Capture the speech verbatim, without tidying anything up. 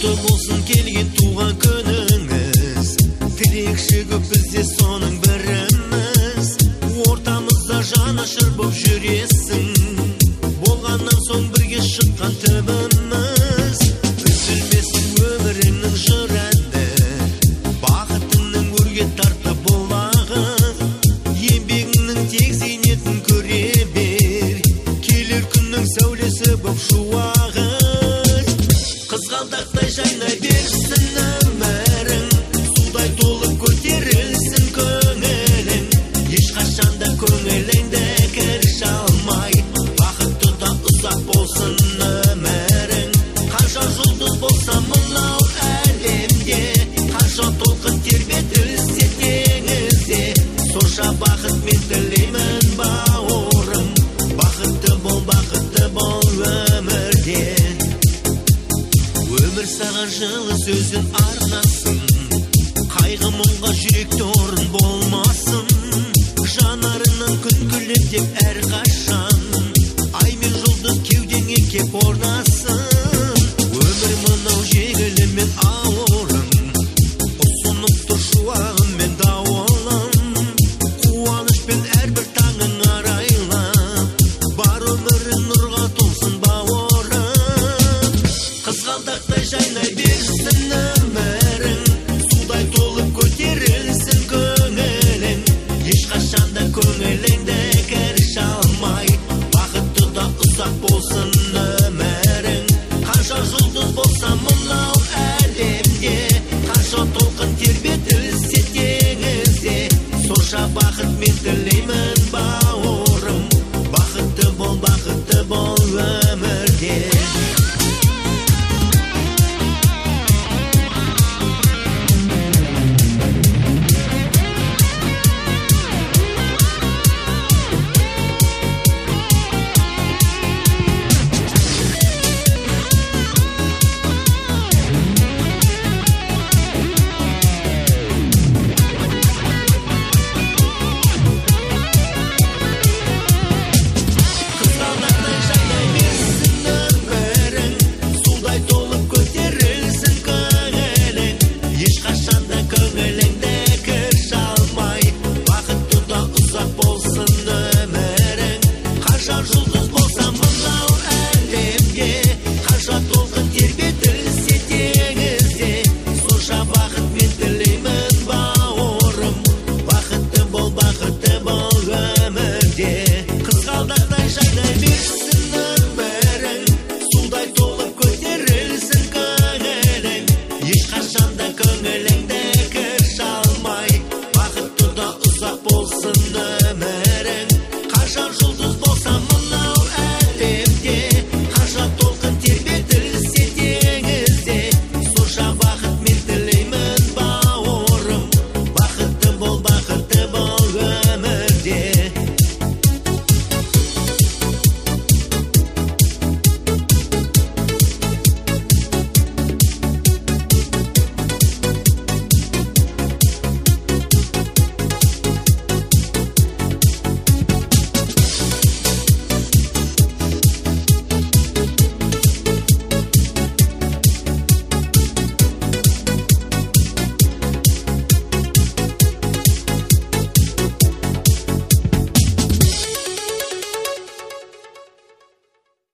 Құтты болсын келген туған күніңіз, тілекші көп бізде соның біріміз. Ортамызда жанашыр боп жүресің, болғаннан соң бірге шыққан түбіміз. Үзілмесін өміріңнің жыр әні, бақытыңның өрге тарта болағы, еңбегіңнің тек зейнетін көре бер, келер күннің сәулесі боп шуағы. Қызғалдақтай жайнай берсін өмірің, судай толып көтерілсін көңілің, ешқашанда көңіліңді кір шалмай, бақытты да ұзақ болсын өмірің. Қанша жұлдыз болса мынау әлемде, қанша толқын тербетілсе теңізде, сонша бақыт мен тілеймін бауырым, бақытты бол, бақытты бол өмірде. Өмір саған жылы сөзін арнасын, қайғы мұңға жүректе орын болмасын. Жанарынан күн күліп деп әрқашан, ай мен жұлдыз кеудеңе кеп орнасын. Өмір мынау жеңілі мен ауырым, ұсынып тұр шуағым мен дауылым. Қуанышпен әрбір таңың арайлап, бар өмірің нұрға толсын бауырым. Қызғалдақтай жайнай берсін өмірің, судай толып көтерілсін көңілің, ешқашанда көңіліңді кір шалмай, бақытты да ұзақ болсын өмірің. Қанша жұлдыз болса мынау әлемде, қанша толқын тербетілсе теңізде, сонша бақыт мен тілеймін бауырым, бақытты бол, бақытты бол өмірде. Жұлдыз болса мынау әлемде, қанша